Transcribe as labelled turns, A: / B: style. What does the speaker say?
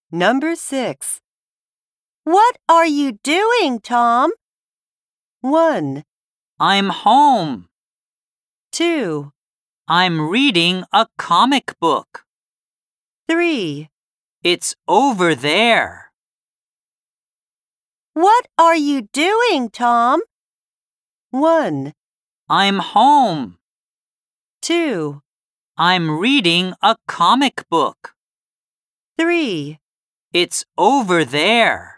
A: Number 6. What are you doing, Tom? 1,
B: I'm home.
A: 2,
B: I'm reading a comic book.
A: 3.
B: It's over there.
A: What are you doing, Tom? 1,
B: I'm home.
A: 2,
B: I'm reading a comic book.
A: 3.
B: It's over there.